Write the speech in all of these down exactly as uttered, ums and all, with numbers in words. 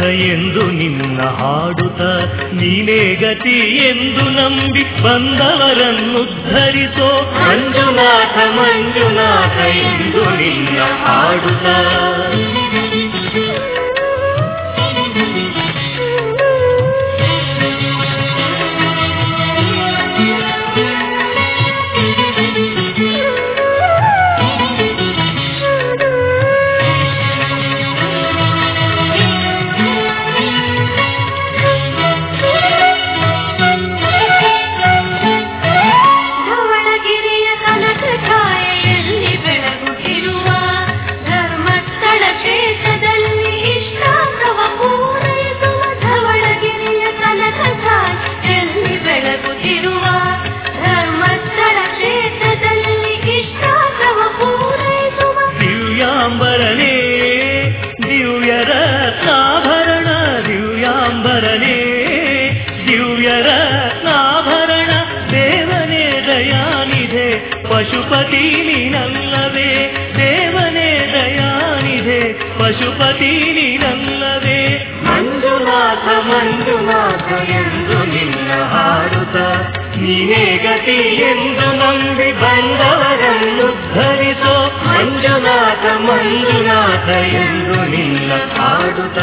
ಎಂದು ನಿನ್ನ ಹಾಡುತ್ತ ನೀನೇ ಗತಿ ಎಂದು ನಂಬಿ ಬಂದವರನ್ನುದ್ಧರಿಸೋ ಮಂಜುನಾಥ ಮಂಜುನಾಥ ಎಂದು ನಿನ್ನ ಹಾಡುತ್ತ ಪಶುಪತಿ ನೀನಲ್ಲವೇ ದೇವನೇ ದಯಾನಿಧೆ ಪಶುಪತಿ ನೀನಲ್ಲವೇ ಮಂಜುನಾಥ ಮಂಜುನಾಥ ಎಂದು ನಿನ್ನ ಹಾಡುತ್ತ ನೀನೇ ಗತಿ ಎಂದು ನಂಬಿ ಬಂದವರನ್ನುದ್ಧರಿಸೋ ಮಂಜುನಾಥ ಮಂಜುನಾಥ ಎಂದು ನಿನ್ನ ಹಾಡುತ್ತ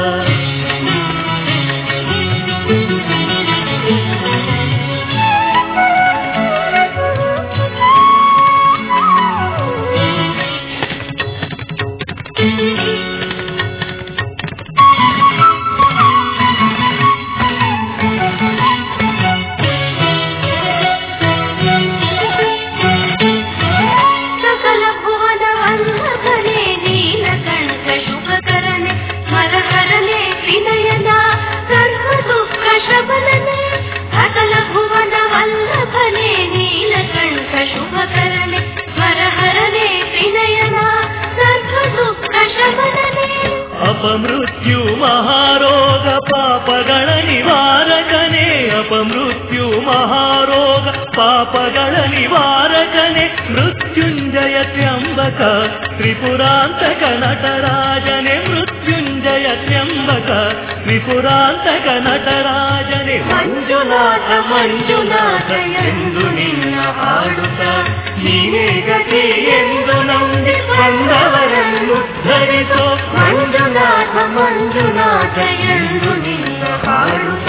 ಅಪಮೃತ್ಯು ಮಹಾರೋಗ ಪಾಪಗಳ ನಿವಾರಕನೇ ಅಪಮೃತ್ಯು ಮಹಾರೋಗ ಪಾಪಗಳ ನಿವಾರಕನೇ ಮೃತ್ಯುಂಜಯ ತ್ರ್ಯಂಬಕ ತ್ರಿಪುರಾಂತಕ ನಟರಾಜನೇ ಮೃತ್ಯುಂಜಯ ತ್ರ್ಯಂಬಕ ತ್ರಿಪುರಾಂತಕ ನಟರಾಜನೇ ಮಂಜುನಾಥ ಮಂಜುನಾಥ ಎಂದು ನಿನ್ನ ಹಾಡುತ್ತ ನೀನೇ ಗತಿ ಎಂದು ನಂಬಿ ಬಂದವರನ್ನು ಧರಿಸೋ ಮಂಜುನಾಥ ಮಂಜುನಾಥ ಎಂದು ನಿನ್ನ ಹಾಡುತ್ತ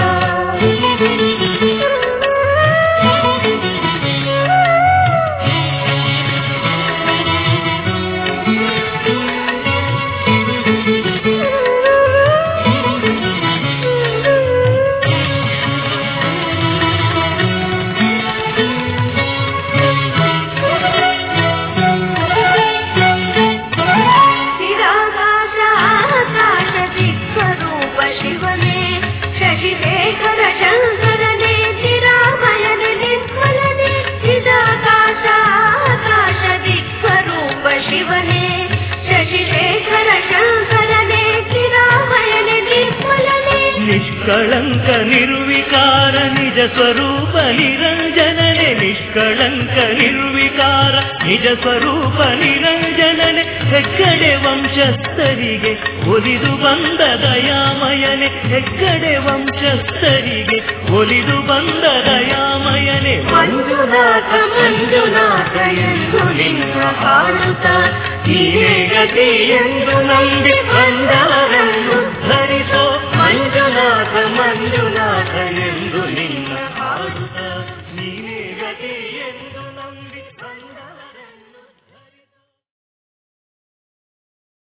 ನಿಷ್ಕಳಂಕ ನಿರ್ವಿಕಾರ ನಿಜ ಸ್ವರೂಪ ನಿರಂಜನನೆ ನಿಷ್ಕಳಂಕ ನಿರ್ವಿಕಾರ ನಿಜ ಸ್ವರೂಪ ನಿರಂಜನನೆ ಹೆಗ್ಗಡೆ ವಂಶಸ್ಥರಿಗೆ ಒಲಿದು ಬಂದ ದಯಾಮಯನೆ ಹೆಗ್ಗಡೆ ವಂಶಸ್ಥರಿಗೆ ಒಲಿದು ಬಂದ ದಯಾಮಯನೆ ಮಂಜುನಾಥ ಮಂಜುನಾಥ ಎಂದು ನಿನ್ನ ಹಾಡುತ್ತ ನೀನೇ ಗತಿ ಎಂದು ನಂಬಿ ಬಂದವರನ್ನು